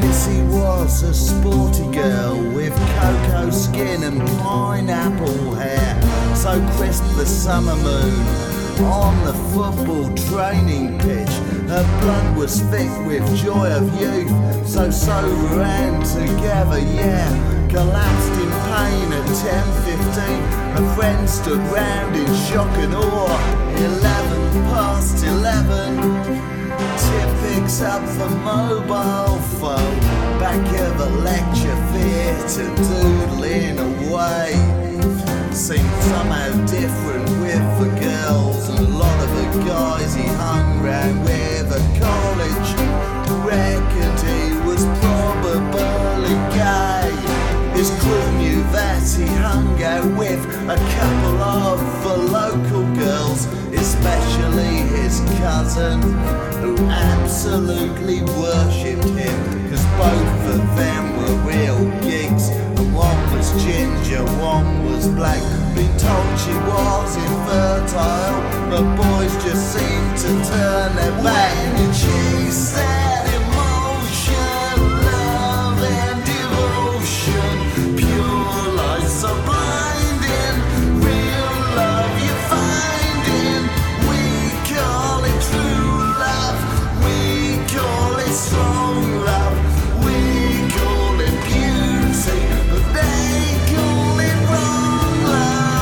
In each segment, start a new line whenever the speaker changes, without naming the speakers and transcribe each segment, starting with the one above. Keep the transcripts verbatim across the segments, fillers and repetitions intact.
Missy was a sporty girl with cocoa skin and pineapple hair, so crisp the summer moon on the football training pitch. Her blood was thick with joy of youth, so sober and together, yeah. Collapsed in pain at ten fifteen. Her friends stood round in shock and awe. Eleven past eleven. Tip picks up the mobile phone, back of a lecture theatre, doodling away. Seemed somehow different with the girls, and a lot of the guys he hung round with at college reckoned he was probably gay. His crew knew that he hung out with a couple of the local girls, especially his cousin, who absolutely worshipped him, cause both of them were real gigs, and one was ginger, one was black. Been told she was infertile, but boys just seemed to turn their back. And she said emotion, love and devotion, pure light so blinding, real love you finding. We call it true love, we call it strong love, we call it beauty, but they call it wrong love.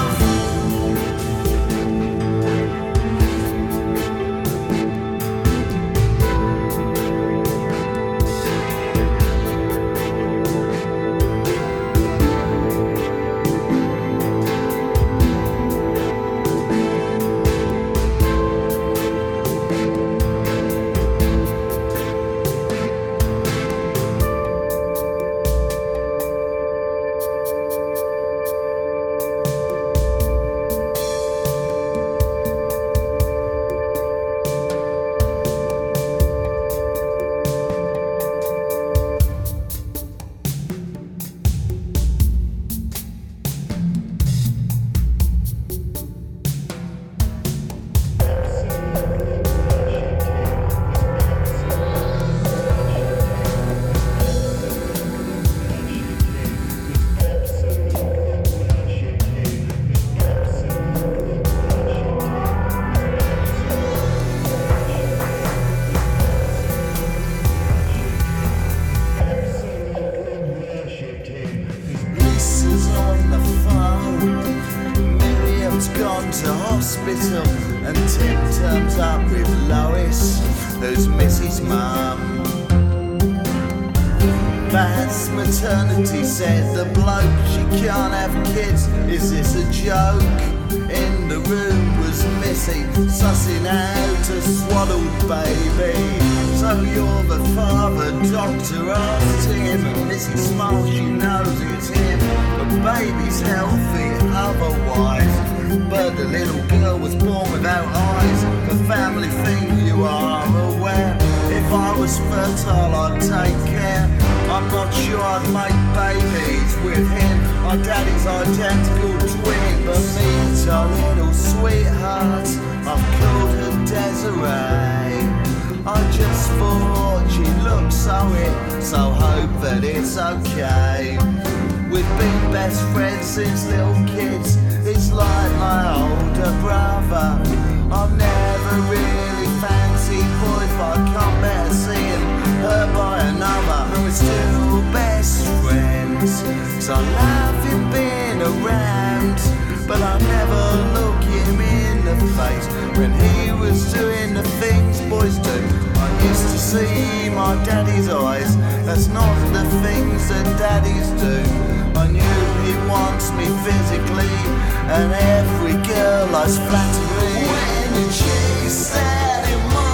Gone to hospital, and Tim turns up with Lois, who's Missy's mum. That's maternity, said the bloke, she can't have kids, is this a joke? In the room was Missy, sussing out a swaddled baby. So you're the father, doctor asked him, and Missy smiles, she knows it's him. The baby's healthy otherwise, but the little girl was born without eyes. The family thing, you are aware. If I was fertile, I'd take care. I'm not sure I'd make babies with him. My daddy's identical twin, but meet our little sweetheart, I've called her Desiree. I just thought she looked so it, so hope that it's okay. We've been best friends since little kids. It's like my older brother. I've never really fancied boys, but I can't bear seeing her by another. And we're still best friends, so I love him being around, but I never look him in the face when he was doing the things boys do. I used to see my daddy's eyes, that's not the things that daddies do. I knew he wants me physically, and every girl likes flattery. When she said it